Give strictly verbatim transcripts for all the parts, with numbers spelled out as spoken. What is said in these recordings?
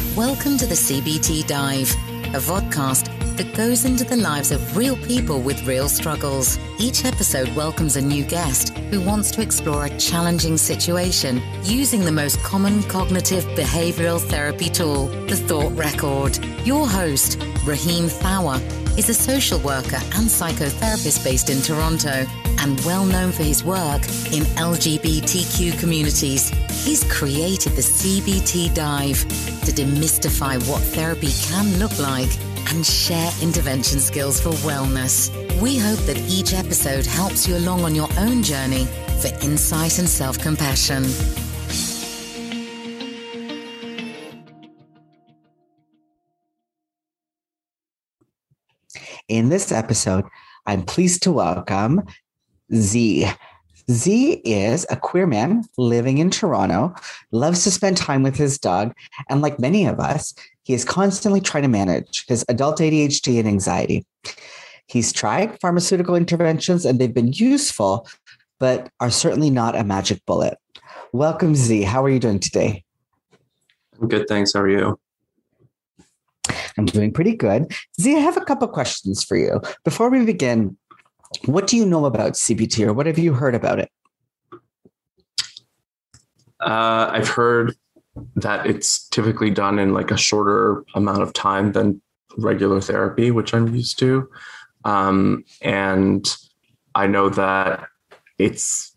Welcome to the C B T Dive, a vodcast that goes into the lives of real people with real struggles. Each episode welcomes a new guest who wants to explore a challenging situation using the most common cognitive behavioral therapy tool, the Thought Record. Your host, Raheem Thawa, is a social worker and psychotherapist based in Toronto and well known for his work in L G B T Q communities. He's created the C B T Dive to demystify what therapy can look like and share intervention skills for wellness. We hope that each episode helps you along on your own journey for insight and self-compassion. In this episode, I'm pleased to welcome Z. Z is a queer man living in Toronto, loves to spend time with his dog, and like many of us, he is constantly trying to manage his adult A D H D and anxiety. He's tried pharmaceutical interventions and they've been useful, but are certainly not a magic bullet. Welcome, Z. How are you doing today? I'm good, thanks. How are you? I'm doing pretty good. Z, I have a couple questions for you. Before we begin, what do you know about C B T or what have you heard about it? Uh, I've heard that it's typically done in like a shorter amount of time than regular therapy, which I'm used to. Um, and I know that it's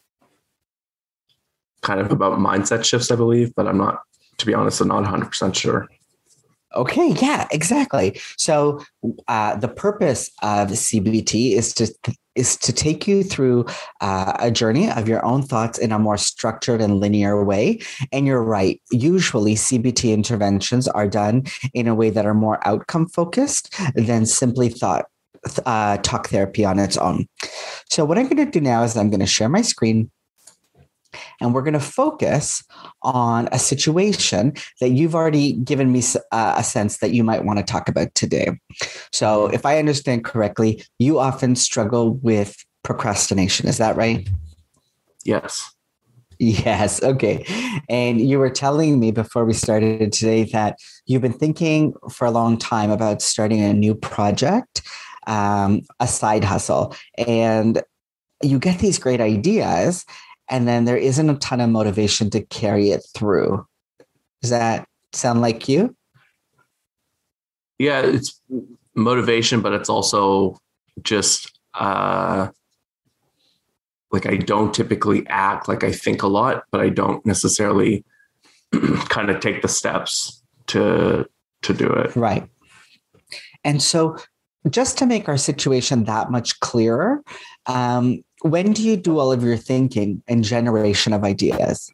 kind of about mindset shifts, I believe, but I'm not, to be honest, I'm not one hundred percent sure. Okay, yeah, exactly. So uh, the purpose of C B T is to is to take you through uh, a journey of your own thoughts in a more structured and linear way. And you're right. Usually C B T interventions are done in a way that are more outcome focused than simply thought uh, talk therapy on its own. So what I'm going to do now is I'm going to share my screen. And we're going to focus on a situation that you've already given me uh, a sense that you might want to talk about today. So if I understand correctly, you often struggle with procrastination. Is that right? Yes. Yes. Okay. And you were telling me before we started today that you've been thinking for a long time about starting a new project, um, a side hustle, and you get these great ideas. And then there isn't a ton of motivation to carry it through. Does that sound like you? Yeah, it's motivation, but it's also just uh, like I don't typically act like I think a lot, but I don't necessarily kind of take the steps to to do it. Right. And so just to make our situation that much clearer, um, when do you do all of your thinking and generation of ideas?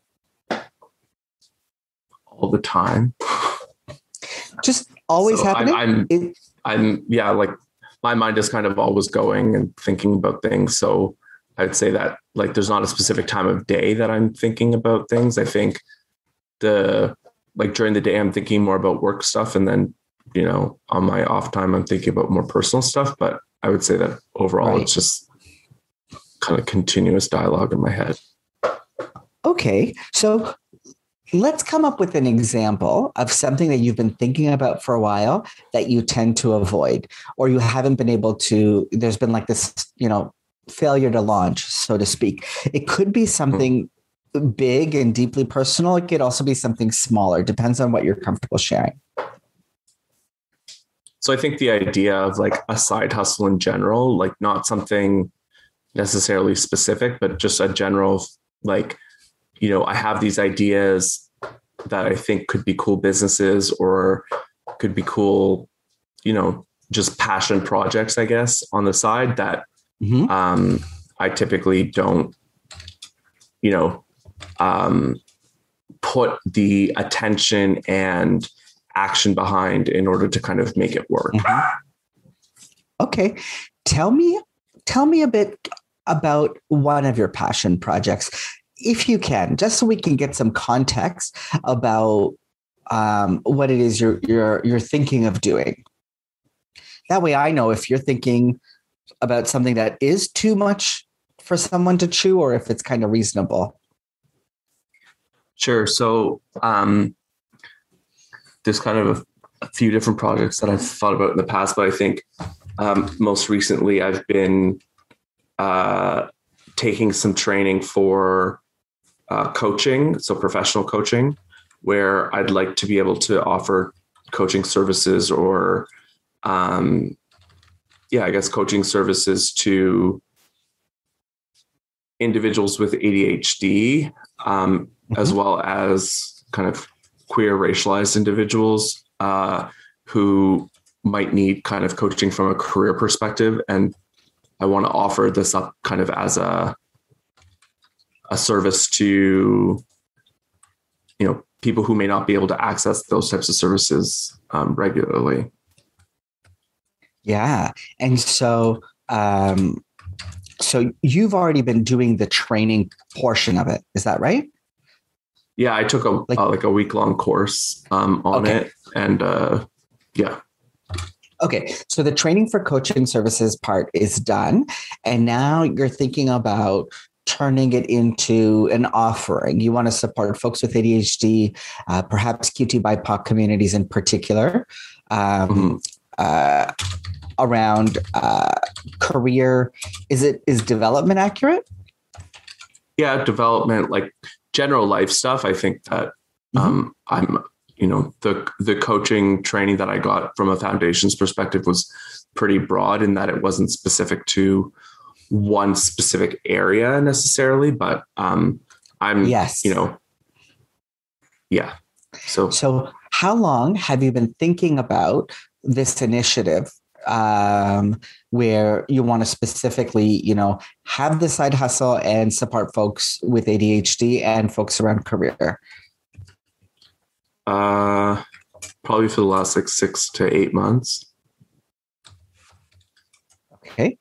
All the time. Just always so happening? I'm, I'm, it, I'm, yeah, like my mind is kind of always going and thinking about things. So I'd say that like there's not a specific time of day that I'm thinking about things. I think the like during the day I'm thinking more about work stuff, and then you know on my off time I'm thinking about more personal stuff. But I would say that overall right. It's just kind of continuous dialogue in my head. Okay. So let's come up with an example of something that you've been thinking about for a while that you tend to avoid, or you haven't been able to, there's been like this, you know, failure to launch, so to speak. It could be something mm-hmm. big and deeply personal. It could also be something smaller. Depends on what you're comfortable sharing. So I think the idea of like a side hustle in general, like not something necessarily specific, but just a general, like, you know, I have these ideas that I think could be cool businesses or could be cool, you know, just passion projects, I guess, on the side that mm-hmm. um, I typically don't, you know, um, put the attention and action behind in order to kind of make it work. Mm-hmm. Okay. Tell me, tell me a bit about one of your passion projects, if you can, just so we can get some context about um, what it is you're, you're, you're thinking of doing. That way I know if you're thinking about something that is too much for someone to chew or if it's kind of reasonable. Sure. So um, there's kind of a, a few different projects that I've thought about in the past, but I think um, most recently I've been uh, taking some training for uh, coaching, so professional coaching, where I'd like to be able to offer coaching services or, um, yeah, I guess coaching services to individuals with A D H D, um, mm-hmm. as well as kind of queer racialized individuals uh, who might need kind of coaching from a career perspective. And I want to offer this up kind of as a, a service to, you know, people who may not be able to access those types of services um, regularly. Yeah. And so, um, so you've already been doing the training portion of it. Is that right? Yeah. I took a, like, uh, like a week long course um, on okay. it. And uh, yeah. Okay. So the training for coaching services part is done. And now you're thinking about turning it into an offering. You want to support folks with A D H D, uh, perhaps Q T B I P O C communities in particular, um, mm-hmm. uh, around uh, career. Is it is development accurate? Yeah, development, like general life stuff. I think that um, mm-hmm. I'm, you know, the the coaching training that I got from a foundations perspective was pretty broad in that it wasn't specific to one specific area necessarily, but um, I'm, yes. you know, yeah. So, so how long have you been thinking about this initiative um, where you want to specifically, you know, have the side hustle and support folks with A D H D and folks around career? Uh, probably for the last like six to eight months. Okay.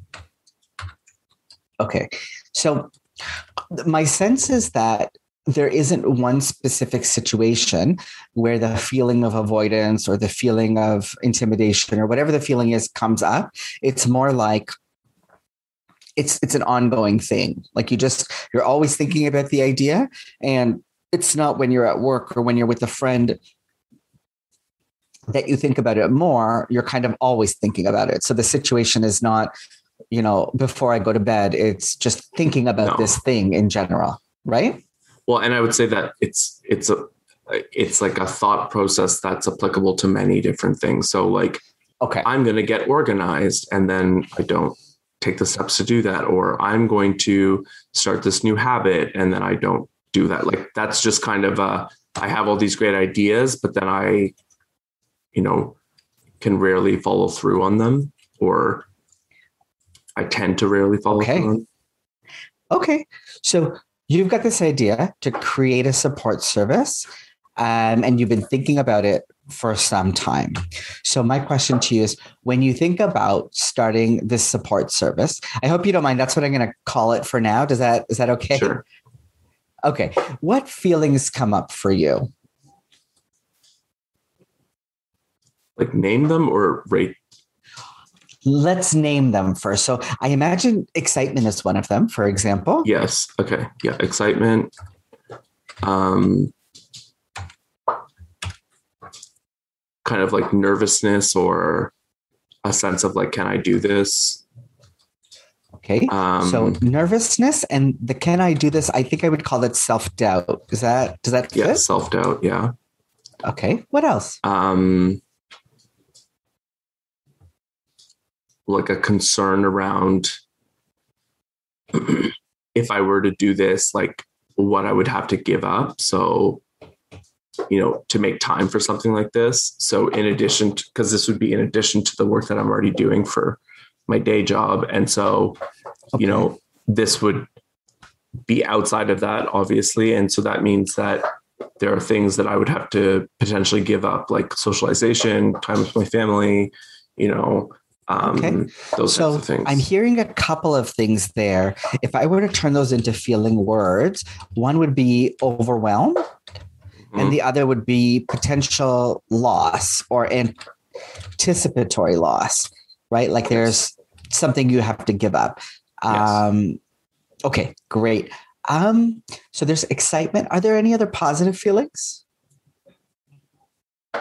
Okay. So my sense is that there isn't one specific situation where the feeling of avoidance or the feeling of intimidation or whatever the feeling is comes up. It's more like it's it's an ongoing thing. Like you just, you're always thinking about the idea, and it's not when you're at work or when you're with a friend that you think about it more. You're kind of always thinking about it. So the situation is not, you know, before I go to bed, it's just thinking about no. this thing in general, right? Well, and I would say that it's it's a it's like a thought process that's applicable to many different things. So like, okay, I'm going to get organized, and then I don't take the steps to do that, or I'm going to start this new habit, and then I don't do that. Like that's just kind of a, I have all these great ideas, but then I, you know, can rarely follow through on them, or I tend to rarely follow okay. through on. Okay. So you've got this idea to create a support service, um, and you've been thinking about it for some time. So my question to you is, when you think about starting this support service, I hope you don't mind, that's what I'm going to call it for now. Does that, is that okay? Sure. Okay. What feelings come up for you? Like name them or rate? Let's name them first. So I imagine excitement is one of them, for example. Yes. Okay. Yeah. Excitement. Um, kind of like nervousness or a sense of like, can I do this? Okay. Um, so nervousness and the, can I do this? I think I would call it self-doubt. Is that, does that fit? Yeah. Self-doubt. Yeah. Okay. What else? Um, like a concern around if I were to do this, like what I would have to give up. So, you know, to make time for something like this. So in addition to, because this would be in addition to the work that I'm already doing for my day job. And so, okay. you know, this would be outside of that, obviously. And so that means that there are things that I would have to potentially give up, like socialization, time with my family, you know, Um, okay. Those so types of things. I'm hearing a couple of things there. If I were to turn those into feeling words, one would be overwhelm, mm-hmm. and the other would be potential loss or anticipatory loss, right? Like there's something you have to give up. Um, yes. Okay, great. Um, so there's excitement. Are there any other positive feelings?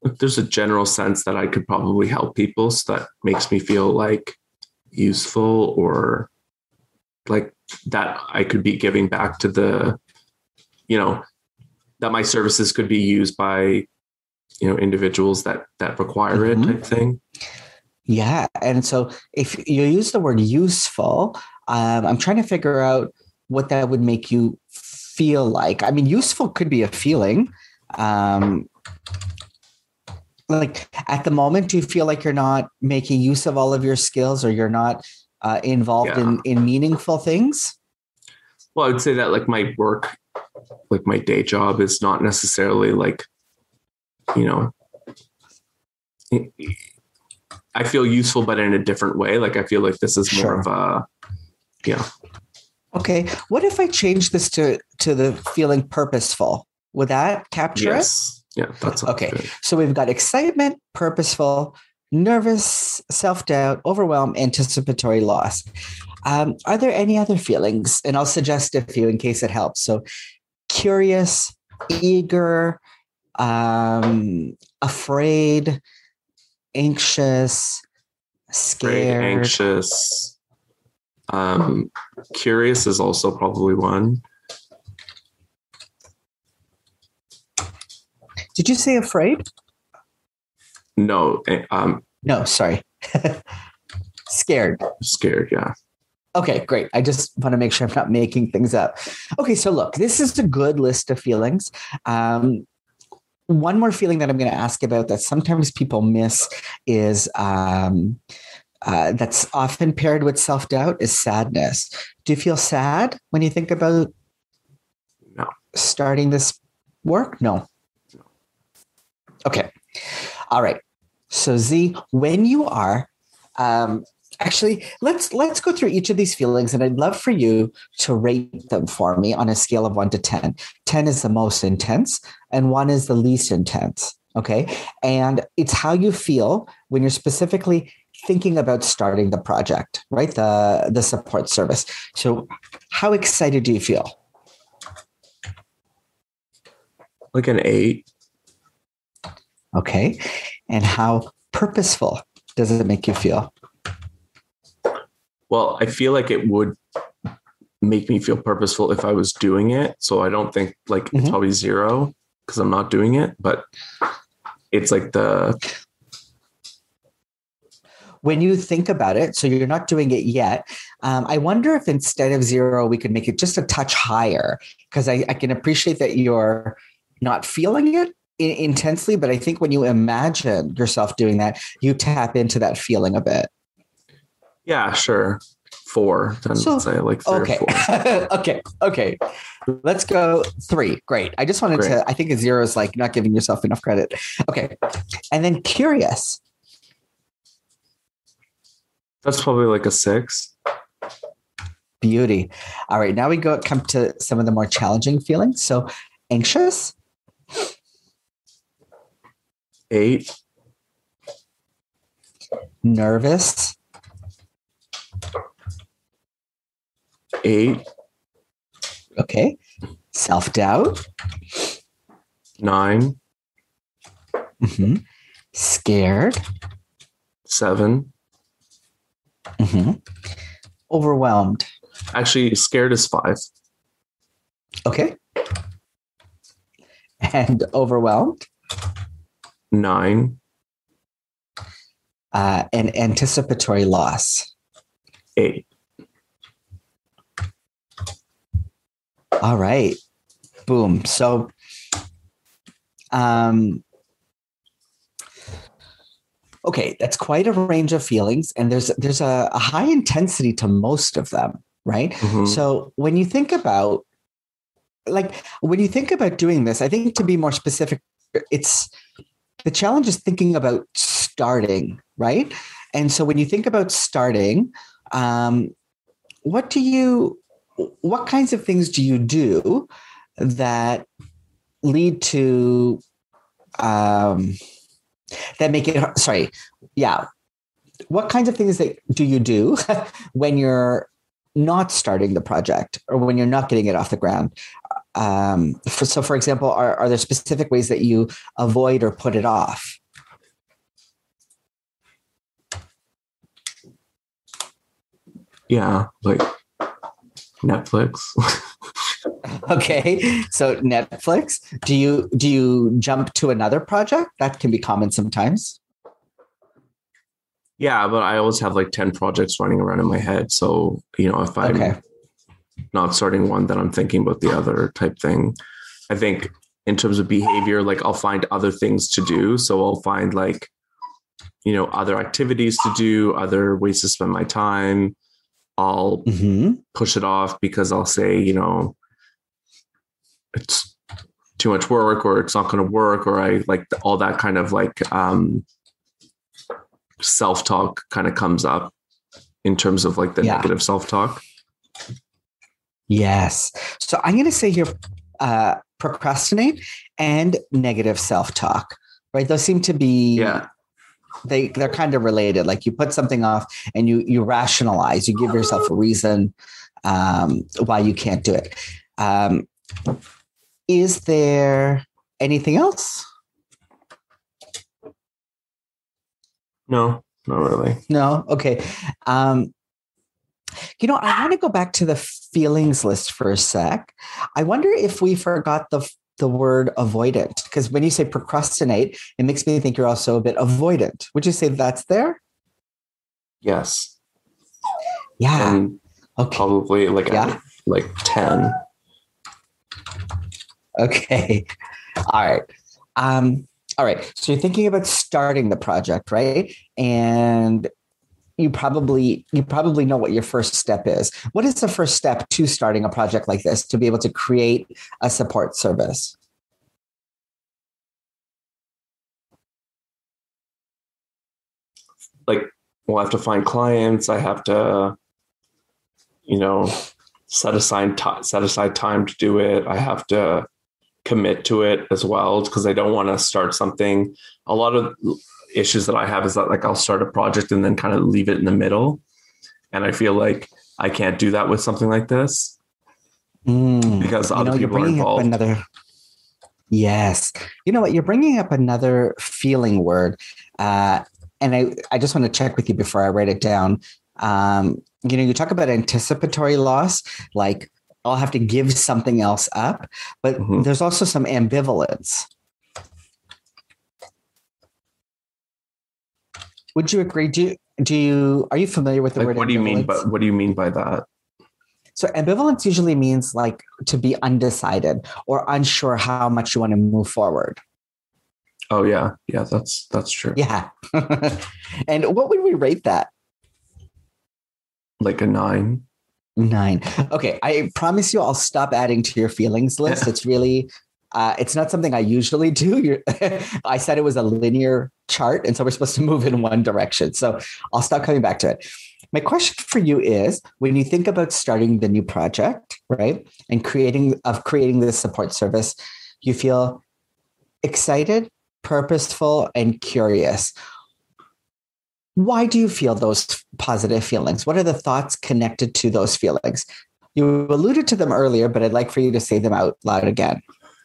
there's a general sense that I could probably help people. So that makes me feel like useful, or like that I could be giving back to the, you know, that my services could be used by, you know, individuals that, that require mm-hmm. it type thing. Yeah. And so if you use the word useful, um, I'm trying to figure out what that would make you feel like. I mean, useful could be a feeling. Um, like at the moment, do you feel like you're not making use of all of your skills, or you're not uh, involved yeah. in, in meaningful things? Well, I would say that like my work, like my day job is not necessarily like, you know, I feel useful, but in a different way. Like I feel like this is more sure. of a, yeah. Okay. What if I change this to, to the feeling purposeful? Would that capture yes. it? Yeah, that's okay. Good. So we've got excitement, purposeful, nervous, self-doubt, overwhelm, anticipatory loss. Um, are there any other feelings? And I'll suggest a few in case it helps. So curious, eager, um, afraid, anxious, scared. Afraid, anxious. Um, curious is also probably one. Did you say afraid? No. Um, no, sorry. Scared. Scared, yeah. Okay, great. I just want to make sure I'm not making things up. Okay, so look, this is a good list of feelings. Um, one more feeling that I'm going to ask about that sometimes people miss is um, uh, that's often paired with self-doubt is sadness. Do you feel sad when you think about no. starting this work? No. Okay. All right. So Z, when you are, um, actually, let's let's go through each of these feelings, and I'd love for you to rate them for me on a scale of one to ten. ten is the most intense, and one is the least intense. Okay. And it's how you feel when you're specifically thinking about starting the project, right? The, the support service. So how excited do you feel? Like an eight. Okay. And how purposeful does it make you feel? Well, I feel like it would make me feel purposeful if I was doing it. So I don't think like mm-hmm. it's probably zero because I'm not doing it, but it's like the... When you think about it, so you're not doing it yet, um, I wonder if instead of zero, we could make it just a touch higher, because I, I can appreciate that you're not feeling it intensely, but I think when you imagine yourself doing that, you tap into that feeling a bit. Yeah, sure. Four. Then so, let's say like three okay. or four. okay. Okay. Let's go three. Great. I just wanted Great. to, I think a zero is like not giving yourself enough credit. Okay. And then curious. That's probably like a six. Beauty. All right. Now we go come to some of the more challenging feelings. So anxious. Eight. Nervous. Eight. Okay. Self-doubt. Nine. Mm-hmm. Scared. Seven. Mm-hmm. Overwhelmed. Actually, scared is five. Okay. And overwhelmed. Nine. Uh, and anticipatory loss. Eight. All right. Boom. So, um, okay, that's quite a range of feelings, and there's there's a, a high intensity to most of them, right? Mm-hmm. So when you think about, like, when you think about doing this, I think to be more specific, it's the challenge is thinking about starting, right? And so when you think about starting, um, what do you, what kinds of things do you do that lead to, um, that make it, sorry, yeah. What kinds of things that do you do when you're not starting the project or when you're not getting it off the ground? um, for, so for example, are, are there specific ways that you avoid or put it off? Yeah, like Netflix. Okay. So Netflix, do you, do you jump to another project? That can be common sometimes. Yeah, but I always have like ten projects running around in my head. So, you know, if I'm Okay. not starting one, then I'm thinking about the other type thing. I think in terms of behavior, like I'll find other things to do. So I'll find like, you know, other activities to do, other ways to spend my time. I'll Mm-hmm. push it off because I'll say, you know, it's too much work or it's not going to work, or I like all that kind of like um, self-talk kind of comes up in terms of like the Yeah. negative self-talk. Yes. So I'm going to say here, uh, procrastinate and negative self-talk, right? Those seem to be, Yeah. they, they're kind of related. Like you put something off and you, you rationalize, you give yourself a reason um, why you can't do it. Um, is there anything else? No, not really. No. Okay. Um, you know, I want to go back to the feelings list for a sec. I wonder if we forgot the the word avoidant, because when you say procrastinate, it makes me think you're also a bit avoidant. Would you say that's there? Yes. Yeah. And Okay. probably like Yeah. at, like ten. Okay. All right. Um, all right. So you're thinking about starting the project, right? And you probably you probably know what your first step is. What is the first step to starting a project like this to be able to create a support service? Like, well, I have to find clients. I have to, you know, set aside t- set aside time to do it. I have to commit to it as well, because I don't want to start something. A lot of issues that I have is that like I'll start a project and then kind of leave it in the middle. And I feel like I can't do that with something like this Mm, because you other know, you're people are bringing up involved. another. Yes, you know what? You're bringing up another feeling word, uh, and I I just want to check with you before I write it down. Um, you know, you talk about anticipatory loss, like I'll have to give something else up, but Mhm. there's also some ambivalence. Would you agree? Do you, do you are you familiar with the Like, word what do you mean? ambivalence? But what do you mean by that? So ambivalence usually means like to be undecided or unsure how much you want to move forward. Oh yeah, yeah, that's that's true. Yeah. And what would we rate that? Like a nine. Nine. Okay. I promise you I'll stop adding to your feelings list. It's really, uh, it's not something I usually do. You're, I said it was a linear chart, and so we're supposed to move in one direction. So I'll stop coming back to it. My question for you is, when you think about starting the new project, right, and creating of creating this support service, you feel excited, purposeful, and curious. Why do you feel those positive feelings? What are the thoughts connected to those feelings? You alluded to them earlier, but I'd like for you to say them out loud again.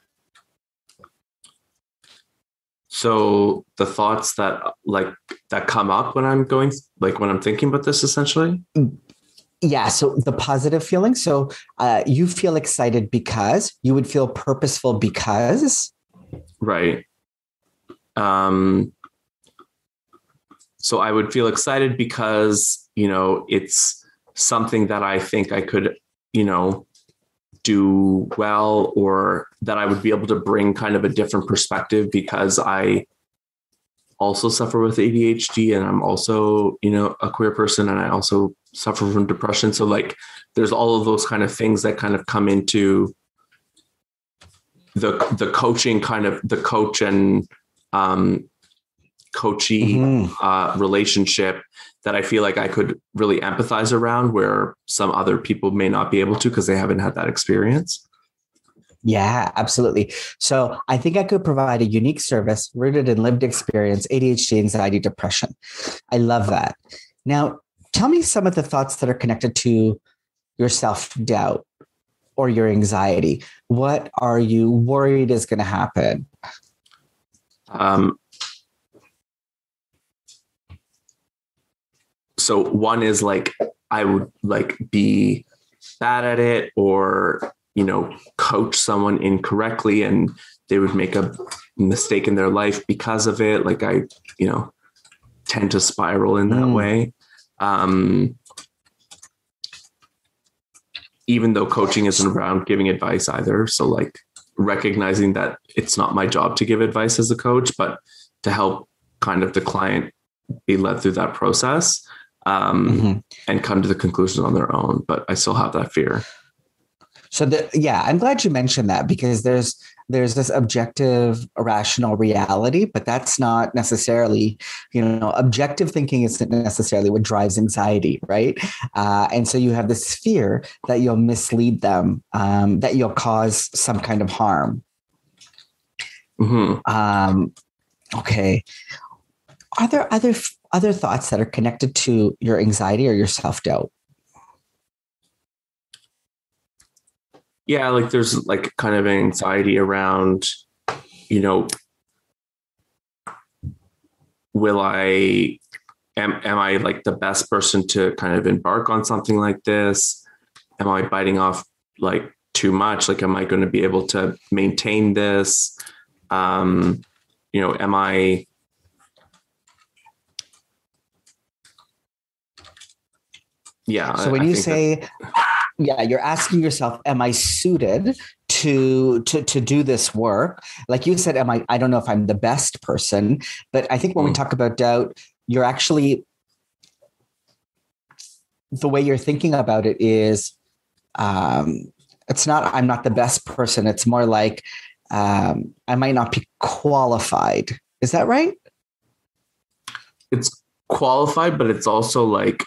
So the thoughts that like that come up when I'm going, like when I'm thinking about this, essentially. Yeah. So the positive feeling. So uh, you feel excited because you would feel purposeful because. Right. Um, so I would feel excited because, you know, it's something that I think I could, you know, do well, or that I would be able to bring kind of a different perspective, because I also suffer with A D H D and I'm also, you know, a queer person, and I also suffer from depression. So like there's all of those kind of things that kind of come into the the coaching kind of the coach and um, coachee mm-hmm. uh, relationship that I feel like I could really empathize around, where some other people may not be able to because they haven't had that experience. Yeah, absolutely. So I think I could provide a unique service rooted in lived experience, A D H D, anxiety, depression. I love that. Now, tell me some of the thoughts that are connected to your self-doubt or your anxiety? What are you worried is going to happen? Um, so one is like, I would like be bad at it, or, you know, coach someone incorrectly and they would make a mistake in their life because of it. Like I, you know, tend to spiral in that mm. way. Um, even though coaching isn't around giving advice either. So like recognizing that it's not my job to give advice as a coach, but to help kind of the client be led through that process, um, mm-hmm. and come to the conclusions on their own. But I still have that fear. So the, yeah, I'm glad you mentioned that, because there's there's this objective, rational reality, but that's not necessarily, you know, objective thinking isn't necessarily what drives anxiety, right? Uh, and so you have this fear that you'll mislead them, um, that you'll cause some kind of harm. Mm-hmm. Um, okay. Are there other other thoughts that are connected to your anxiety or your self-doubt? Yeah, like there's like kind of anxiety around, you know, will I, am, am I like the best person to kind of embark on something like this? Am I biting off like too much? Like, am I going to be able to maintain this? Um, you know, am I, yeah. So when I, you I say, that- yeah, you're asking yourself, am I suited to, to, to do this work? Like you said, am I, I don't know if I'm the best person, but I think when mm. we talk about doubt, you're actually, the way you're thinking about it is, um, it's not, I'm not the best person. It's more like, um, I might not be qualified. Is that right? It's qualified, but it's also like,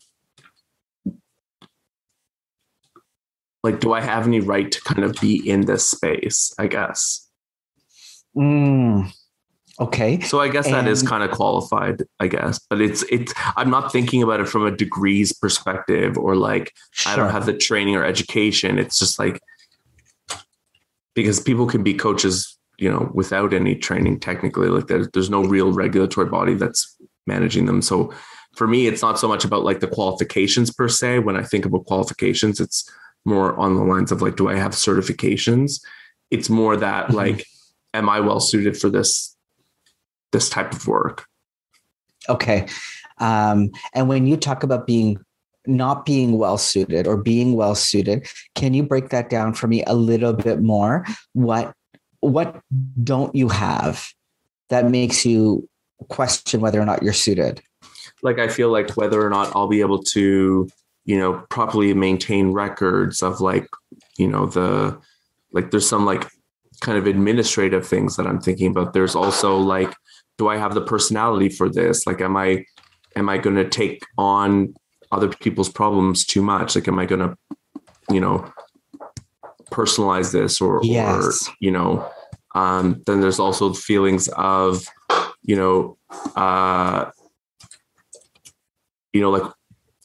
Like, do I have any right to kind of be in this space, I guess? Mm, okay. So I guess and, that is kind of qualified, I guess. But it's, it's, I'm not thinking about it from a degrees perspective or like, sure. I don't have the training or education. It's just like, because people can be coaches, you know, without any training technically. Like there's, there's no real regulatory body that's managing them. So for me, it's not so much about like the qualifications per se. When I think about qualifications, it's more on the lines of like, do I have certifications? It's more that mm-hmm. like, am I well suited for this, this type of work? Okay. Um, and when you talk about being, not being well suited or being well suited, can you break that down for me a little bit more? What, what don't you have that makes you question whether or not you're suited? Like, I feel like whether or not I'll be able to, you know, properly maintain records of like, you know, the, like there's some like kind of administrative things that I'm thinking about. There's also like, do I have the personality for this? Like, am I, am I going to take on other people's problems too much? Like, am I going to, you know, personalize this or, yes. or, you know, um, then there's also feelings of, you know, uh, you know, like,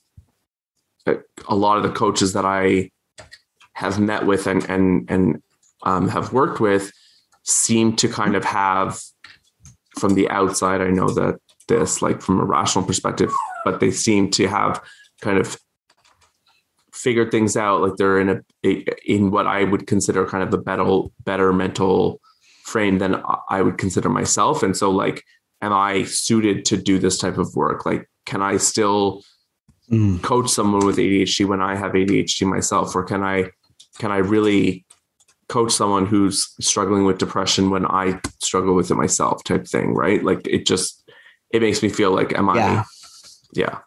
a lot of the coaches that I have met with and, and, and um, have worked with seem to kind of have from the outside, I know that this like from a rational perspective, but they seem to have kind of figured things out. Like they're in a, a in what I would consider kind of the better, better mental frame than I would consider myself. And so like, am I suited to do this type of work? Like, can I still Mm. coach someone with A D H D when I have A D H D myself, or can I, can I really coach someone who's struggling with depression when I struggle with it myself type thing. Right. Like it just, it makes me feel like, am yeah. I, yeah.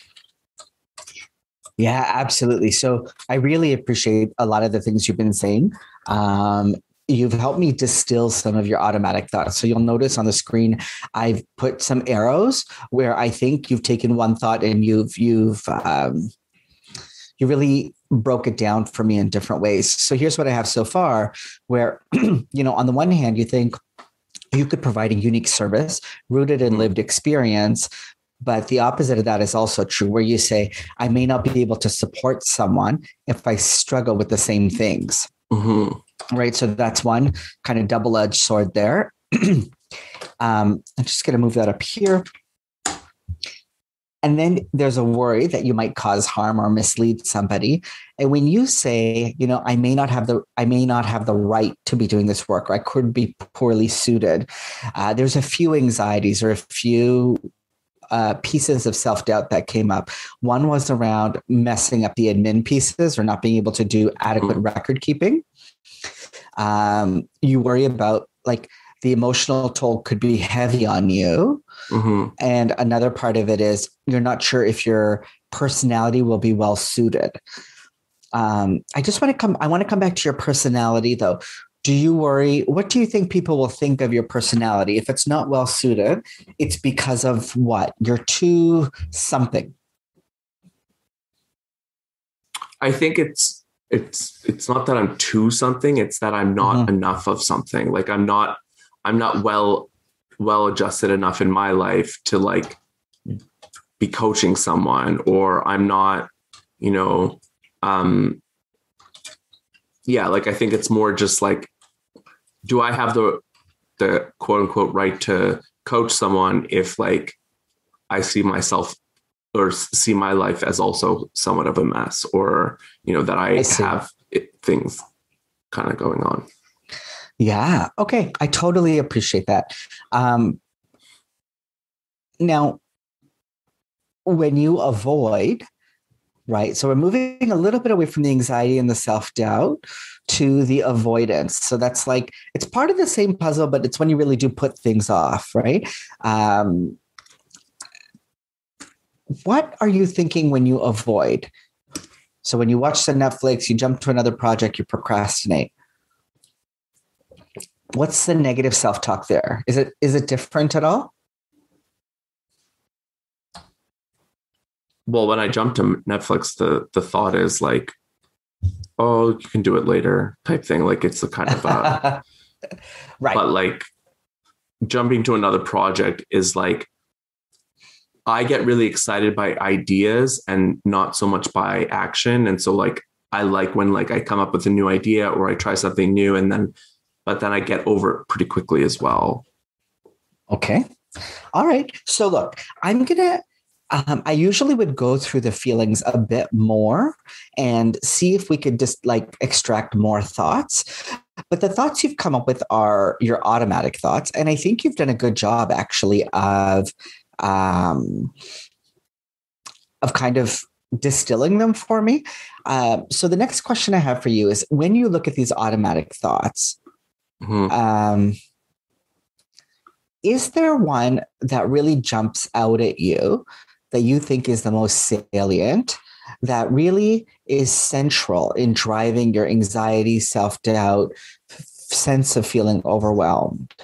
Yeah, absolutely. So I really appreciate a lot of the things you've been saying. Um, You've helped me distill some of your automatic thoughts. So you'll notice on the screen, I've put some arrows where I think you've taken one thought and you've, you've, um, you really broke it down for me in different ways. So here's what I have so far where, you know, on the one hand, you think you could provide a unique service rooted in lived experience, But the opposite of that is also true, where you say, I may not be able to support someone if I struggle with the same things. Mm-hmm. Right. So that's one kind of double-edged sword there. um, I'm just going to move that up here. And then there's a worry that you might cause harm or mislead somebody. And when you say, you know, I may not have the, I may not have the right to be doing this work, or I could be poorly suited. Uh, there's a few anxieties or a few uh, pieces of self-doubt that came up. One was around messing up the admin pieces or not being able to do adequate mm-hmm. record keeping. Um, you worry about like the emotional toll could be heavy on you. Mm-hmm. And another part of it is you're not sure if your personality will be well suited. Um, I just want to come, I want to come back to your personality though. Do you worry? What do you think people will think of your personality? If it's not well suited, it's because of what? You're too something. I think it's, it's, it's not that I'm too something. It's that I'm not mm-hmm. enough of something. Like I'm not, I'm not well, well adjusted enough in my life to like be coaching someone, or I'm not, you know, um, yeah, like I think it's more just like, do I have the, the quote unquote right to coach someone if like I see myself or see my life as also somewhat of a mess, or, you know, that I, I have it, things kind of going on. Yeah. Okay. I totally appreciate that. Um, now, when you avoid, right? So we're moving a little bit away from the anxiety and the self-doubt to the avoidance. So that's like, it's part of the same puzzle, but it's when you really do put things off, right? Um, what are you thinking when you avoid? So when you watch the Netflix, you jump to another project, you procrastinate. What's the negative self-talk there? Is it is it different at all? Well, when I jump to Netflix, the the thought is like, oh, you can do it later type thing. Like it's a kind of a, right. But like jumping to another project is like, I get really excited by ideas and not so much by action. And so like, I like when like I come up with a new idea or I try something new and then but then I get over it pretty quickly as well. Okay. All right. So look, I'm going to, um, I usually would go through the feelings a bit more and see if we could just like extract more thoughts. But the thoughts you've come up with are your automatic thoughts. And I think you've done a good job actually of, um, of kind of distilling them for me. Uh, so the next question I have for you is when you look at these automatic thoughts, Mm-hmm. Um, is there one that really jumps out at you that you think is the most salient, that really is central in driving your anxiety, self-doubt, f- sense of feeling overwhelmed?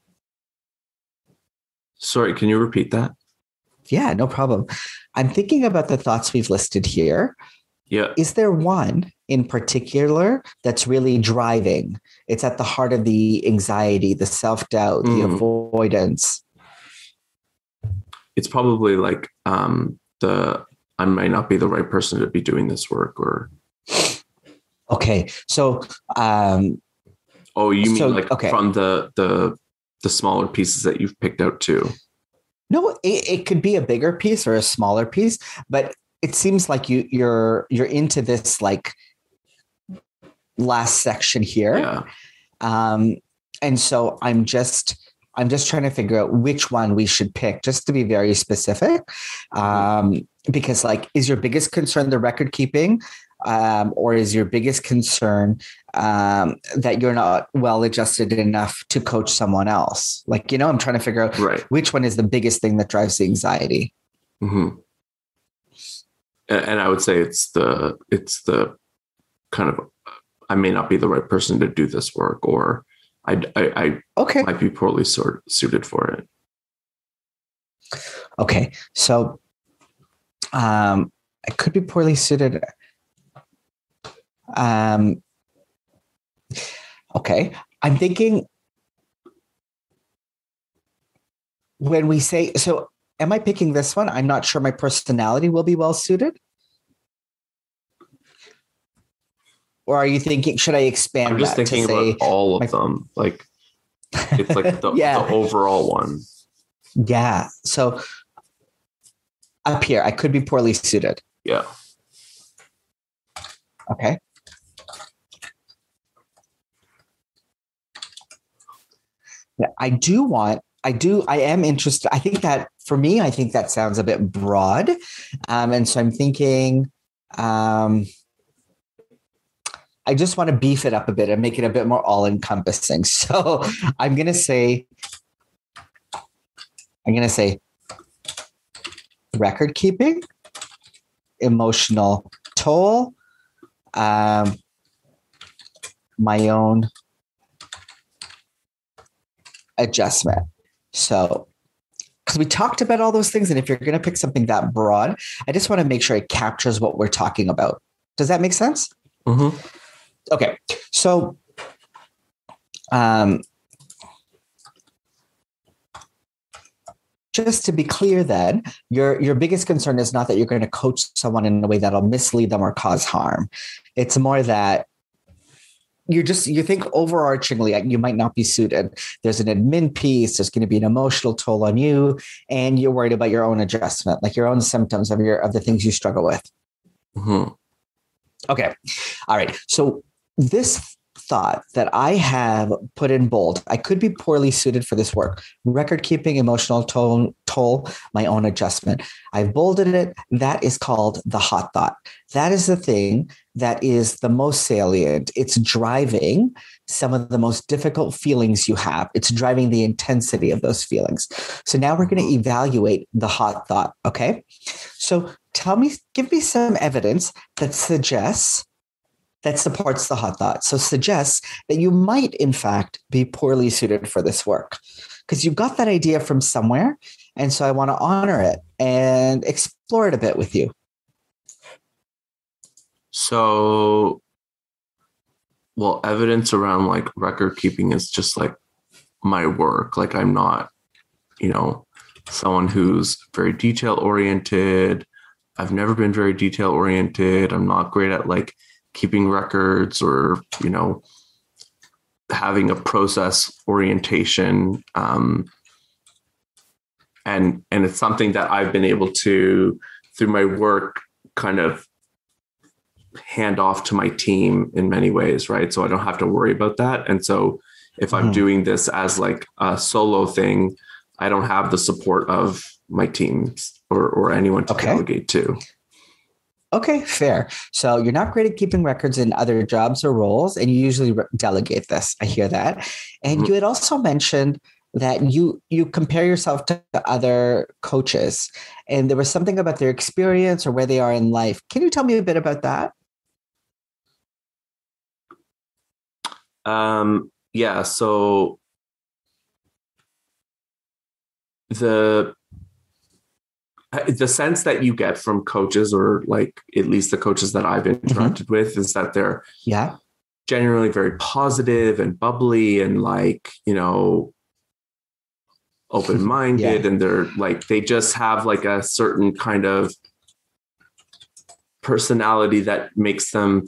Sorry, can you repeat that? Yeah, no problem. I'm thinking about the thoughts we've listed here. Yeah. Is there one in particular that's really driving? It's at the heart of the anxiety, the self-doubt, mm. the avoidance. It's probably like um, the, I might not be the right person to be doing this work or. Okay. So. Um, oh, you mean so, like okay. from the, the, the smaller pieces that you've picked out too? No, it, it could be a bigger piece or a smaller piece, but it seems like you you're you're into this like last section here. Yeah. Um, and so I'm just I'm just trying to figure out which one we should pick, just to be very specific. Um, because like, is your biggest concern the record keeping? Um, or is your biggest concern um, that you're not well adjusted enough to coach someone else? Like, you know, I'm trying to figure out right. which one is the biggest thing that drives the anxiety. Mm-hmm. And I would say it's the, it's the kind of, I may not be the right person to do this work, or I, I, I okay. might be poorly sort suited for it. Okay. So um, I could be poorly suited. Um, okay. I'm thinking when we say, so am I picking this one? I'm not sure my personality will be well suited. Or are you thinking, should I expand I'm just that thinking to say about all of my, them. Like it's like the, yeah. the overall one. Yeah. So up here, I could be poorly suited. Yeah. Okay. Yeah, I do want, I do, I am interested. I think that for me, I think that sounds a bit broad. Um, and so I'm thinking, um, I just want to beef it up a bit and make it a bit more all encompassing. So I'm going to say, I'm going to say record keeping, emotional toll, um, my own adjustment. So, because we talked about all those things, and if you're going to pick something that broad, I just want to make sure it captures what we're talking about. Does that make sense? Mm-hmm. Okay. So, um, just to be clear, then your your biggest concern is not that you're going to coach someone in a way that'll mislead them or cause harm. It's more that you just you think overarchingly like you might not be suited. There's an admin piece. There's going to be an emotional toll on you, and you're worried about your own adjustment, like your own symptoms of your of the things you struggle with. Mm-hmm. Okay, all right. So this thought that I have put in bold, I could be poorly suited for this work. Record keeping, emotional toll, toll, my own adjustment. I've bolded it. That is called the hot thought. That is the thing that is the most salient. It's driving some of the most difficult feelings you have. It's driving the intensity of those feelings. So now we're going to evaluate the hot thought. Okay. So tell me, give me some evidence that suggests that supports the hot thought. So suggests that you might, in fact, be poorly suited for this work because you've got that idea from somewhere. And so I want to honor it and explore it a bit with you. So, well, evidence around like record keeping is just like my work. Like I'm not, you know, someone who's very detail oriented. I've never been very detail oriented. I'm not great at like keeping records or, you know, having a process orientation. Um, and, and it's something that I've been able to, through my work, kind of hand off to my team in many ways, right? So I don't have to worry about that. And so if I'm mm-hmm. doing this as like a solo thing, I don't have the support of my teams or, or anyone to okay. delegate to. Okay, fair. So you're not great at keeping records in other jobs or roles, and you usually re- delegate this. I hear that. And mm-hmm. you had also mentioned that you you compare yourself to other coaches, and there was something about their experience or where they are in life. Can you tell me a bit about that? Um, yeah. So the the sense that you get from coaches, or like at least the coaches that I've interacted mm-hmm. with, is that they're yeah generally very positive and bubbly and like, you know, open-minded. yeah. And they're like, they just have like a certain kind of personality that makes them,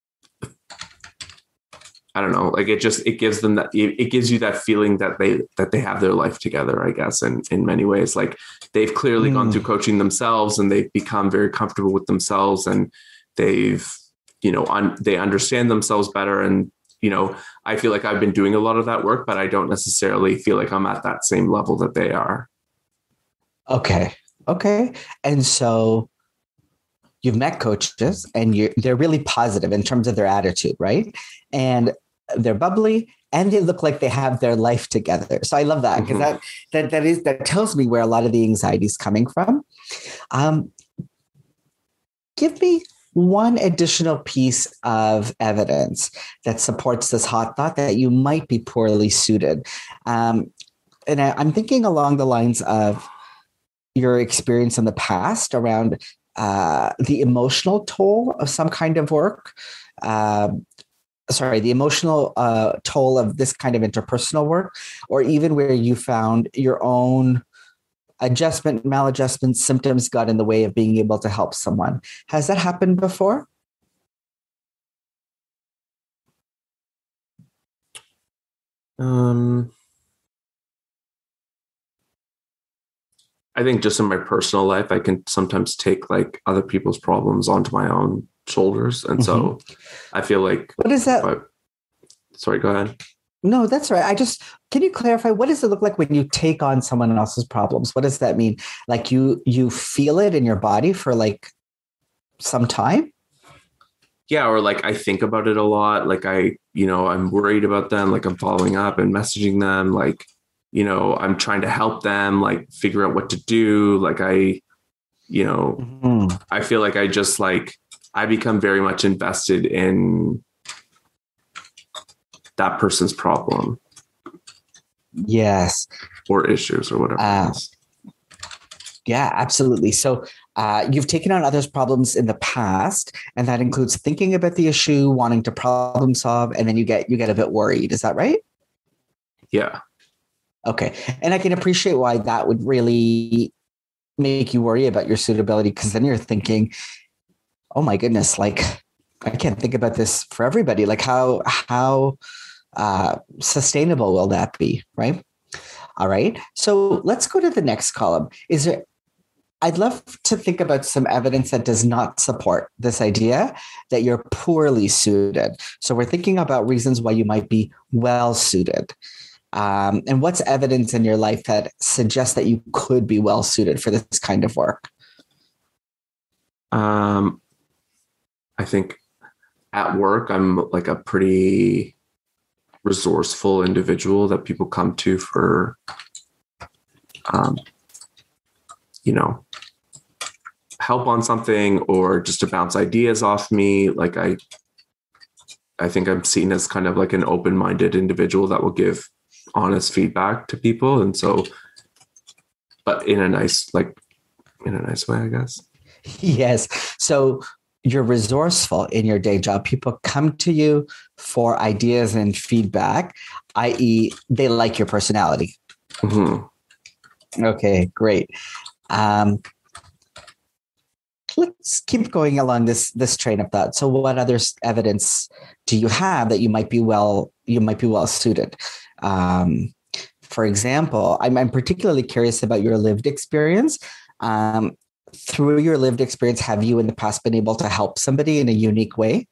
I don't know, like it just, it gives them that, it gives you that feeling that they, that they have their life together, I guess. And in many ways, like they've clearly mm. gone through coaching themselves and they've become very comfortable with themselves, and they've, you know, un, they understand themselves better. And, you know, I feel like I've been doing a lot of that work, but I don't necessarily feel like I'm at that same level that they are. Okay. Okay. And so you've met coaches and you're, they're really positive in terms of their attitude, right? And they're bubbly and they look like they have their life together. So I love that because mm-hmm. that, that, that is, that tells me where a lot of the anxiety is coming from. Um, give me one additional piece of evidence that supports this hot thought that you might be poorly suited. Um, and I, I'm thinking along the lines of your experience in the past around uh, the emotional toll of some kind of work. Uh, sorry, the emotional uh, toll of this kind of interpersonal work, or even where you found your own adjustment, maladjustment, symptoms got in the way of being able to help someone. Has that happened before? Um, I think just in my personal life, I can sometimes take like other people's problems onto my own shoulders. And mm-hmm. so I feel like, what is that? I, sorry, go ahead. No, that's right. I just, can you clarify, what does it look like when you take on someone else's problems? What does that mean? Like you, you feel it in your body for like some time? Yeah. Or like, I think about it a lot. Like I, you know, I'm worried about them. Like I'm following up and messaging them. Like, you know, I'm trying to help them, like figure out what to do. Like I, you know, mm-hmm. I feel like I just like, I become very much invested in that person's problem. Yes. Or issues or whatever. Uh, yeah, absolutely. So uh, you've taken on others' problems in the past, and that includes thinking about the issue, wanting to problem solve, and then you get you get a bit worried. Is that right? Yeah. Okay. And I can appreciate why that would really make you worry about your suitability, because then you're thinking, oh my goodness, like I can't think about this for everybody. Like how, how uh, sustainable will that be? Right. All right. So let's go to the next column. Is there, I'd love to think about some evidence that does not support this idea that you're poorly suited. So we're thinking about reasons why you might be well suited. Um, and what's evidence in your life that suggests that you could be well suited for this kind of work? Um, I think at work, I'm like a pretty resourceful individual that people come to for, um, you know, help on something or just to bounce ideas off me. Like I, I think I'm seen as kind of like an open-minded individual that will give honest feedback to people. And so, but in a nice, like in a nice way, I guess. Yes. So you're resourceful in your day job. People come to you for ideas and feedback, that is they like your personality. Mm-hmm. Okay, great. Um, let's keep going along this, this train of thought. So what other evidence do you have that you might be well, you might be well suited? Um, for example, I'm, I'm particularly curious about your lived experience. Um, through your lived experience, have you in the past been able to help somebody in a unique way?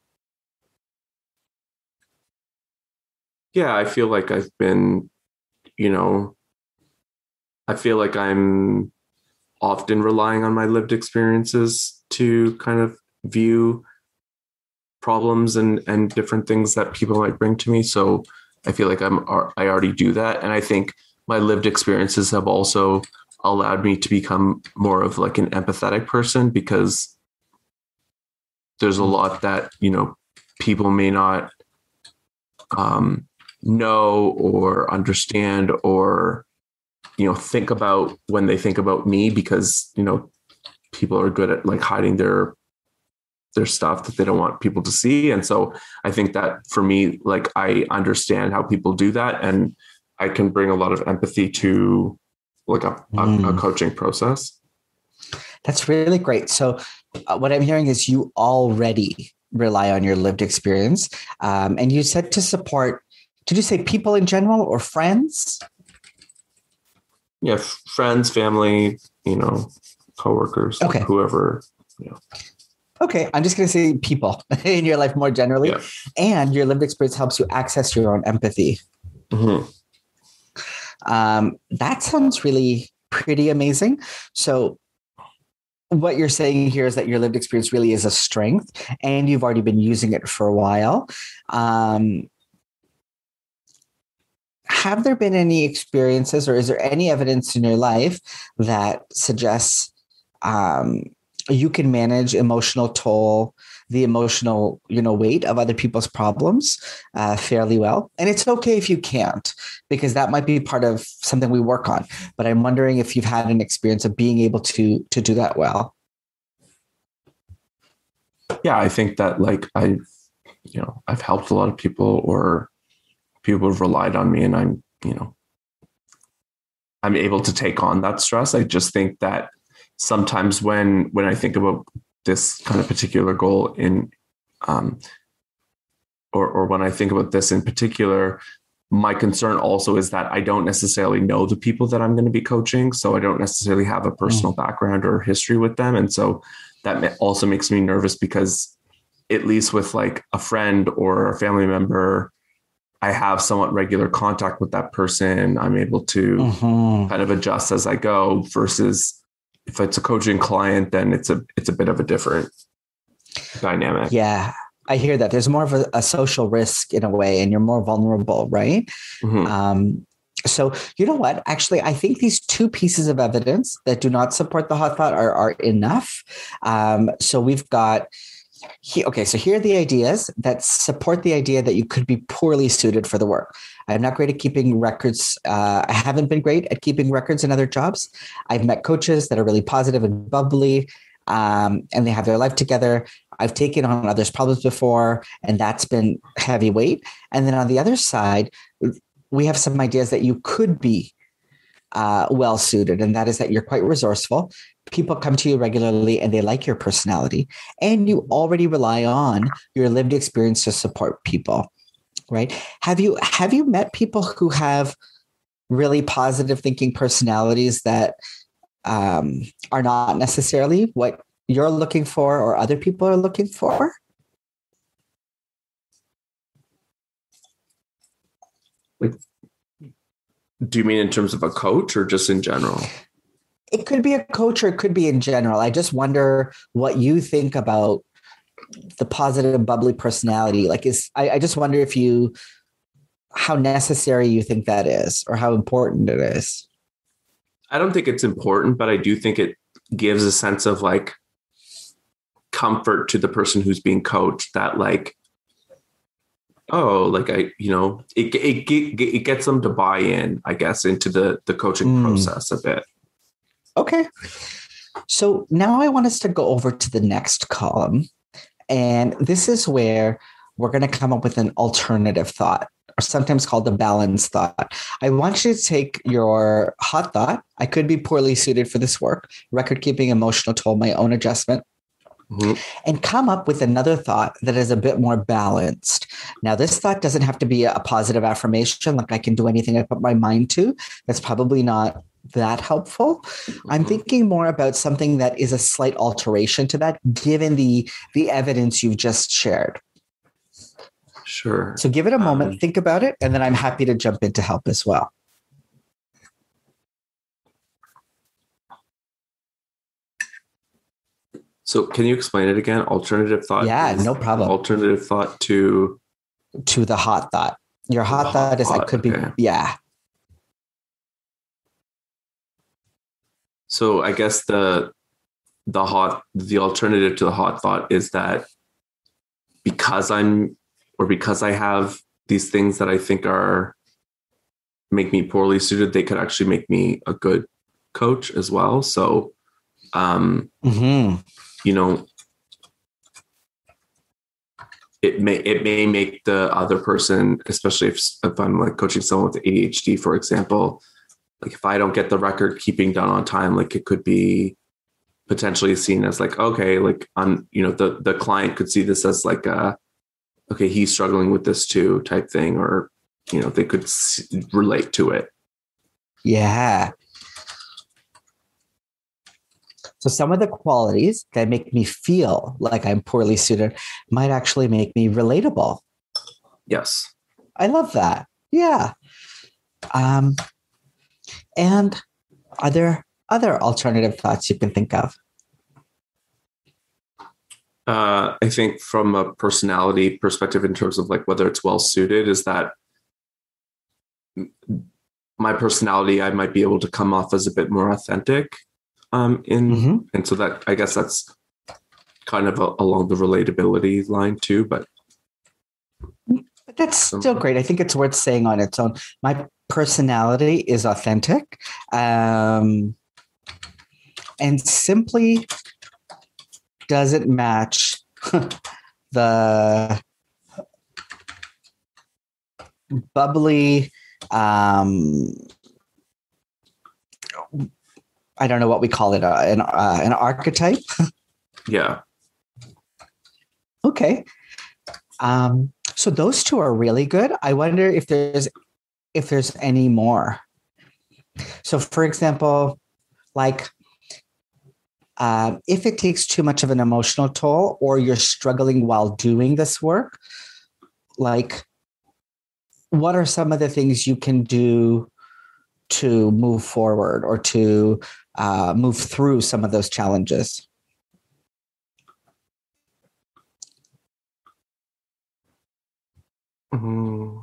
Yeah, I feel like I've been, you know, I feel like I'm often relying on my lived experiences to kind of view problems and, and different things that people might bring to me. So I feel like I'm, I already do that. And I think my lived experiences have also allowed me to become more of like an empathetic person, because there's a lot that, you know, people may not um, know or understand or, you know, think about when they think about me, because, you know, people are good at like hiding their their stuff that they don't want people to see. And so I think that for me, like I understand how people do that, and I can bring a lot of empathy to like a, mm. a, a coaching process. That's really great. So uh, what I'm hearing is you already rely on your lived experience. Um, and you said to support, did you say people in general or friends? Yeah, friends, family, you know, coworkers, okay. whoever, you know. Okay, I'm just going to say people in your life more generally. Yeah. And your lived experience helps you access your own empathy. Mm-hmm. Um, that sounds really pretty amazing. So what you're saying here is that your lived experience really is a strength, and you've already been using it for a while. Um, have there been any experiences, or is there any evidence in your life that suggests um, you can manage emotional toll, the emotional, you know, weight of other people's problems uh, fairly well? And it's okay if you can't, because that might be part of something we work on. But I'm wondering if you've had an experience of being able to to do that well. Yeah, I think that like I, you know, I've helped a lot of people, or people have relied on me, and I'm, you know, I'm able to take on that stress. I just think that sometimes when when I think about this kind of particular goal in um or or when I think about this in particular, my concern also is that I don't necessarily know the people that I'm going to be coaching. So I don't necessarily have a personal mm. background or history with them. And so that also makes me nervous because at least with like a friend or a family member, I have somewhat regular contact with that person. I'm able to mm-hmm. kind of adjust as I go versus if it's a coaching client, then it's a, it's a bit of a different dynamic. Yeah. I hear that there's more of a, a social risk in a way, and you're more vulnerable, right? Mm-hmm. Um, so you know what? Actually, I think these two pieces of evidence that do not support the hot thought are, are enough. Um, so we've got, he, okay, so here are the ideas that support the idea that you could be poorly suited for the work. I'm not great at keeping records. Uh, I haven't been great at keeping records in other jobs. I've met coaches that are really positive and bubbly, um, and they have their life together. I've taken on others' problems before, and that's been heavy weight. And then on the other side, we have some ideas that you could be uh, well suited, and that is that you're quite resourceful. People come to you regularly and they like your personality, and you already rely on your lived experience to support people, right? Have you have you met people who have really positive thinking personalities that um, are not necessarily what you're looking for or other people are looking for? Like, do you mean in terms of a coach or just in general? It could be a coach or it could be in general. I just wonder what you think about the positive, bubbly personality. Like, is I, I just wonder if you, how necessary you think that is or how important it is. I don't think it's important, but I do think it gives a sense of like comfort to the person who's being coached that like, oh, like I, you know, it, it, it, it gets them to buy in, I guess, into the, the coaching mm. process a bit. Okay. So now I want us to go over to the next column. And this is where we're going to come up with an alternative thought, or sometimes called the balanced thought. I want you to take your hot thought. I could be poorly suited for this work, record keeping, emotional toll, my own adjustment, mm-hmm. and come up with another thought that is a bit more balanced. Now, this thought doesn't have to be a positive affirmation, like I can do anything I put my mind to. That's probably not that helpful. Mm-hmm. I'm thinking more about something that is a slight alteration to that, given the, the evidence you've just shared. Sure. So give it a moment, um, think about it, and then I'm happy to jump in to help as well. So can you explain it again? Alternative thought. Yeah, no problem. Alternative thought to to the hot thought. Your hot thought hot is thought, I could okay. be yeah. So I guess the the hot the alternative to the hot thought is that because I'm or because I have these things that I think are make me poorly suited, they could actually make me a good coach as well. So um mm-hmm. you know, it may it may make the other person, especially if, if I'm like coaching someone with A D H D, for example, like if I don't get the record keeping done on time, like it could be potentially seen as like, okay, like on, you know, the, the client could see this as like a, okay, he's struggling with this too type thing, or, you know, they could s- relate to it. Yeah. So some of the qualities that make me feel like I'm poorly suited might actually make me relatable. Yes. I love that. Yeah. Um, and are there other alternative thoughts you can think of? Uh, I think from a personality perspective, in terms of like whether it's well suited, is that my personality, I might be able to come off as a bit more authentic. Um, in mm-hmm. and so that I guess that's kind of a, along the relatability line too. But but that's still great. I think it's worth saying on its own. My personality is authentic, um, and simply doesn't match the bubbly, um, I don't know what we call it, uh, an, uh, an archetype. Yeah. Okay. Um, so those two are really good. I wonder if there's if there's any more. So, for example, like uh, if it takes too much of an emotional toll, or you're struggling while doing this work, like what are some of the things you can do to move forward or to uh, move through some of those challenges? Mm-hmm.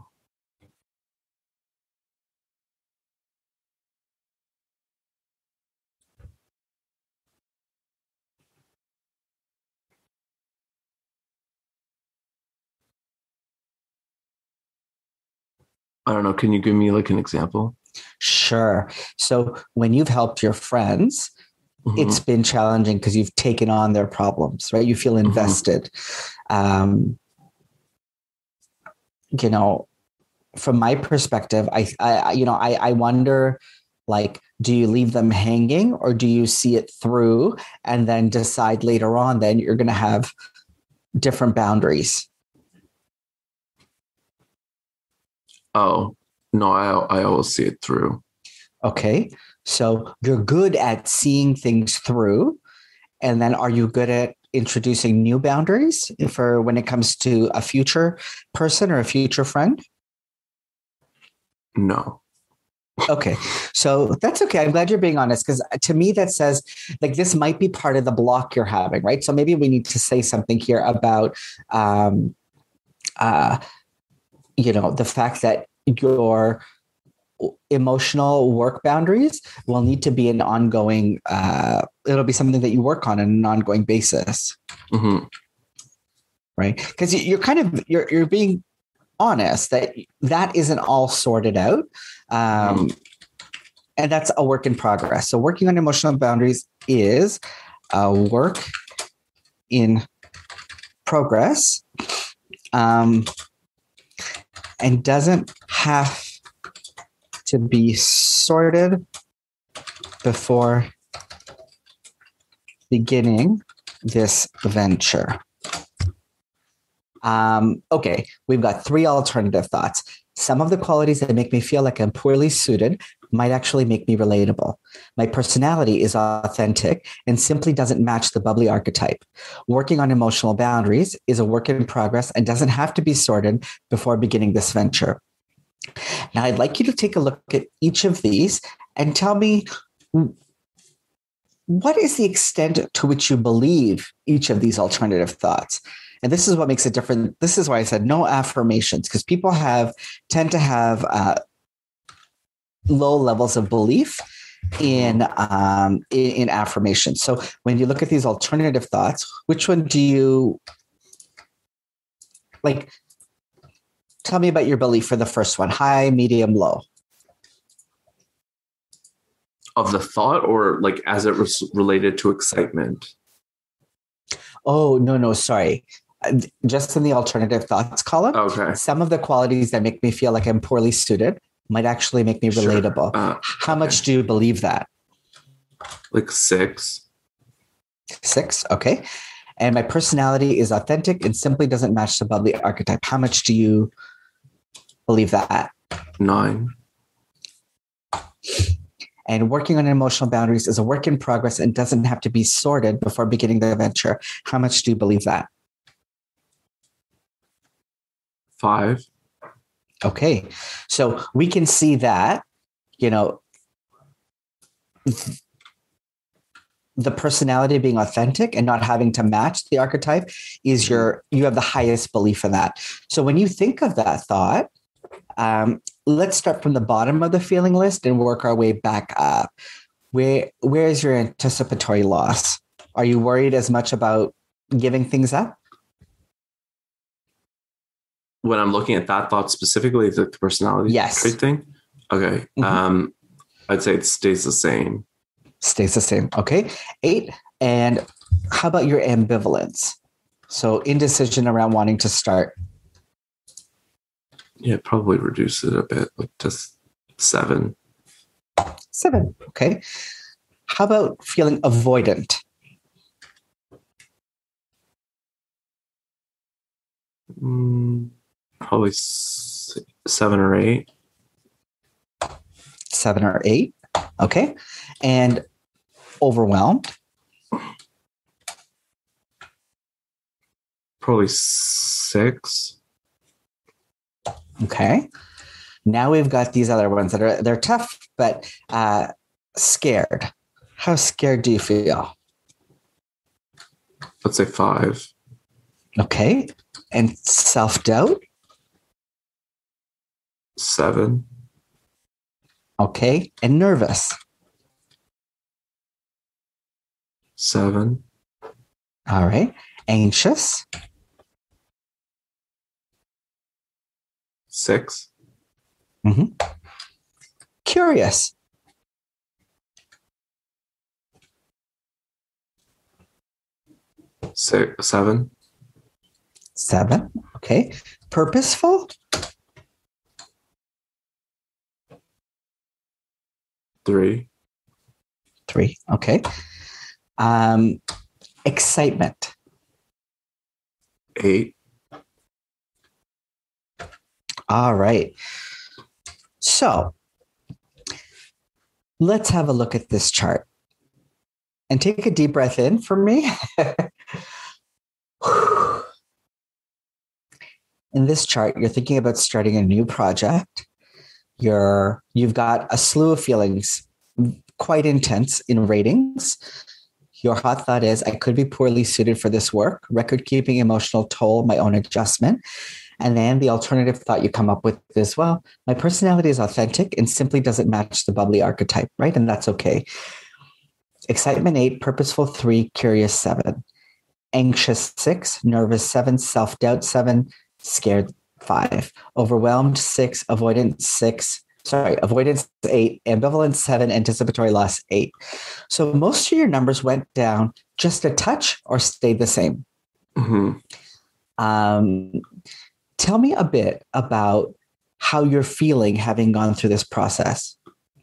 I don't know. Can you give me like an example? Sure. So when you've helped your friends, Mm-hmm. it's been challenging because you've taken on their problems, right? You feel invested. Mm-hmm. Um, you know, from my perspective, I, I you know, I, I wonder, like, do you leave them hanging or do you see it through and then decide later on then you're going to have different boundaries? Oh, no, I I always see it through. Okay. So you're good at seeing things through. And then are you good at introducing new boundaries for when it comes to a future person or a future friend? No. Okay. So that's okay. I'm glad you're being honest, because to me that says like this might be part of the block you're having, right? So maybe we need to say something here about, um, uh, you know, the fact that your emotional work boundaries will need to be an ongoing, uh, it'll be something that you work on on an ongoing basis. Mm-hmm. Right. Because you're kind of, you're, you're being honest that that isn't all sorted out. Um, mm-hmm. And that's a work in progress. So working on emotional boundaries is a work in progress, um, and doesn't have to be sorted before beginning this venture. Um, okay, we've got three alternative thoughts. Some of the qualities that make me feel like I'm poorly suited might actually make me relatable. My personality is authentic and simply doesn't match the bubbly archetype. Working on emotional boundaries is a work in progress and doesn't have to be sorted before beginning this venture. Now, I'd like you to take a look at each of these and tell me, what is the extent to which you believe each of these alternative thoughts? And this is what makes it different. This is why I said no affirmations, because people have tend to have uh, low levels of belief in, um, in in affirmations. So when you look at these alternative thoughts, which one do you like? Tell me about your belief for the first one: high, medium, low. Of the thought, or like as it was related to excitement? Oh, no, no, sorry. Just in the alternative thoughts column. Okay. Some of the qualities that make me feel like I'm poorly suited might actually make me relatable. Sure. Uh, How okay. much do you believe that? Like six. Six, okay. And my personality is authentic and simply doesn't match the bubbly archetype. How much do you believe that? Nine. And working on emotional boundaries is a work in progress and doesn't have to be sorted before beginning the venture. How much do you believe that? Five. Okay. So we can see that, you know, the personality being authentic and not having to match the archetype is your, you have the highest belief in that. So when you think of that thought, um, let's start from the bottom of the feeling list and work our way back up. Where, where is your anticipatory loss? Are you worried as much about giving things up? When I'm looking at that thought specifically, the personality yes. trait thing? Okay. Mm-hmm. Um, I'd say it stays the same. Stays the same. Okay. Eight. And how about your ambivalence? So indecision around wanting to start. Yeah, probably reduce it a bit, like just seven. Seven. Okay. How about feeling avoidant? Mm, probably s- seven or eight. Seven or eight. Okay. And overwhelmed? Probably six. Okay. Now we've got these other ones that are, they're tough, but uh, scared. How scared do you feel? Let's say five. Okay. And self-doubt? Seven. Okay. And nervous? Seven. All right. Anxious? Six. Mm-hmm. Curious? Six. Seven. Seven. Okay. Purposeful? Three. Three. Okay. Um, excitement? Eight. All right. So let's have a look at this chart and take a deep breath in for me. In this chart, you're thinking about starting a new project. You're, you've got a slew of feelings, quite intense in ratings. Your hot thought is, I could be poorly suited for this work, record keeping, emotional toll, my own adjustment. And then the alternative thought you come up with is, well, my personality is authentic and simply doesn't match the bubbly archetype, right? And that's okay. Excitement eight, purposeful three, curious seven, anxious six, nervous seven, self-doubt seven, scared five, overwhelmed six, avoidance six, sorry, avoidance eight, ambivalence seven, anticipatory loss eight. So most of your numbers went down just a touch or stayed the same. Mm-hmm. Um, Tell me a bit about how you're feeling having gone through this process.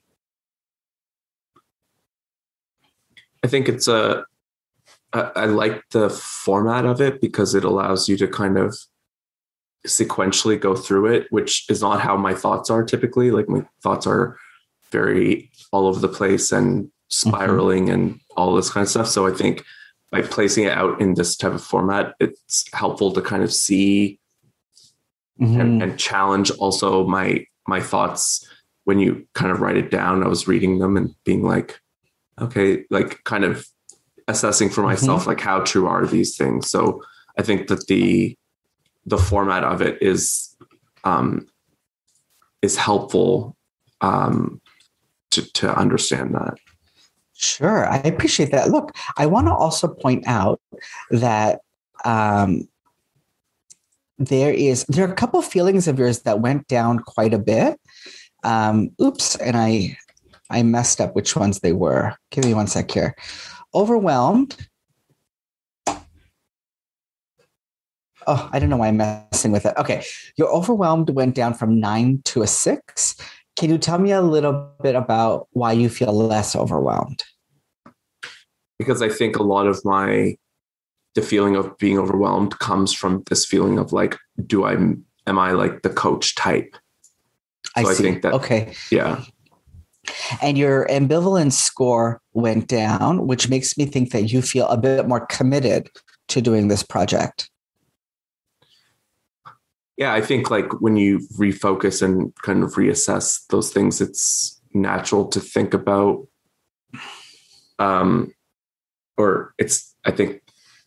I think it's a, I, I like the format of it because it allows you to kind of sequentially go through it, which is not how my thoughts are typically. Like my thoughts are very all over the place and spiraling mm-hmm. and all this kind of stuff. So I think by placing it out in this type of format, it's helpful to kind of see Mm-hmm. And, and challenge also my my thoughts when you kind of write it down. I was reading them and being like, okay, like kind of assessing for myself, mm-hmm. like how true are these things? So I think that the the format of it is um, is helpful um, to to understand that. Sure, I appreciate that. Look, I want to also point out that. Um, There is there are a couple of feelings of yours that went down quite a bit. Um, oops, and I I messed up which ones they were. Give me one sec here. Overwhelmed. Oh, I don't know why I'm messing with it. Okay, your overwhelmed went down from nine to a six. Can you tell me a little bit about why you feel less overwhelmed? Because I think a lot of my the feeling of being overwhelmed comes from this feeling of like, do I, am I like the coach type? So I, see. I think that, okay. Yeah. And your ambivalence score went down, which makes me think that you feel a bit more committed to doing this project. Yeah. I think like when you refocus and kind of reassess those things, it's natural to think about, um, or it's, I think,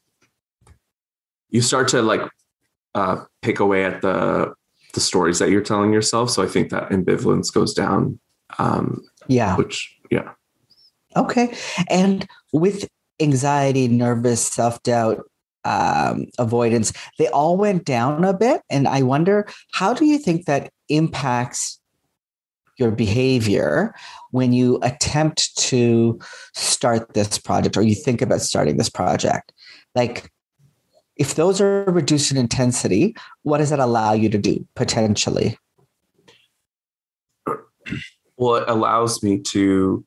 you start to like uh, pick away at the the stories that you're telling yourself. So I think that ambivalence goes down. Um, yeah. Which, yeah. Okay. And with anxiety, nervous, self-doubt, um, avoidance, they all went down a bit. And I wonder, how do you think that impacts your behavior when you attempt to start this project or you think about starting this project? Like, if those are reduced in intensity, what does that allow you to do potentially? Well, it allows me to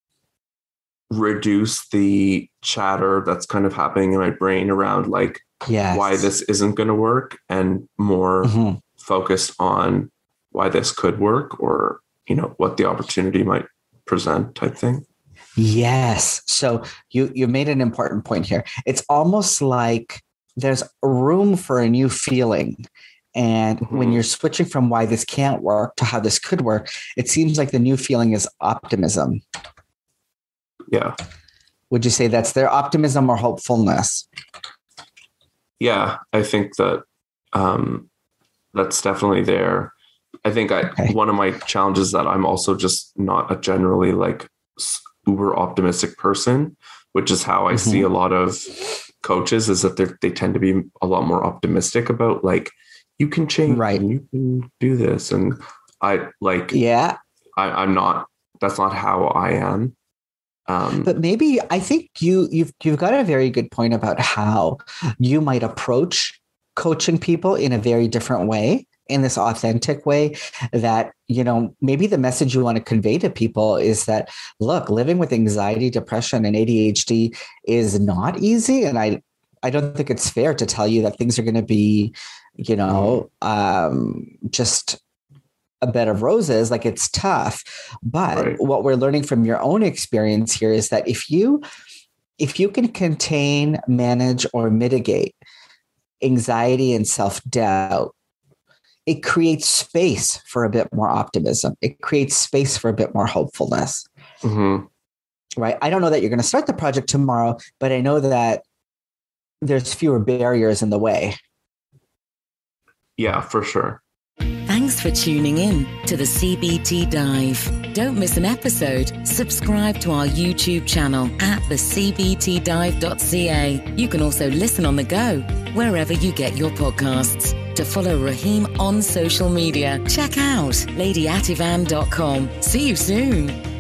reduce the chatter that's kind of happening in my brain around like yes. why this isn't going to work, and more mm-hmm. focused on why this could work, or, you know, what the opportunity might present type thing. Yes. So you, you made an important point here. It's almost like there's room for a new feeling. And mm-hmm. when you're switching from why this can't work to how this could work, it seems like the new feeling is optimism. Yeah. Would you say that's their optimism or hopefulness? Yeah, I think that um, that's definitely there. I think I, okay. one of my challenges is that I'm also just not a generally like uber optimistic person, which is how I mm-hmm. see a lot of coaches, is that they they tend to be a lot more optimistic about like, you can change, right? And you can do this. And I like, yeah, I, I'm not, that's not how I am. Um, but maybe I think you you've you've got a very good point about how you might approach coaching people in a very different way, in this authentic way, that, you know, maybe the message you want to convey to people is that, look, living with anxiety, depression, and A D H D is not easy. And I, I don't think it's fair to tell you that things are going to be, you know, um, just a bed of roses. Like, it's tough. But right. what we're learning from your own experience here is that if you, if you can contain, manage, or mitigate anxiety and self-doubt, it creates space for a bit more optimism. It creates space for a bit more hopefulness. Mm-hmm. Right. I don't know that you're going to start the project tomorrow, but I know that there's fewer barriers in the way. Yeah, for sure. Thanks for tuning in to the C B T Dive. Don't miss an episode. Subscribe to our YouTube channel at the c b t dive dot c a. You can also listen on the go, wherever you get your podcasts. To follow Rahim on social media, check out lady ativan dot com. See you soon.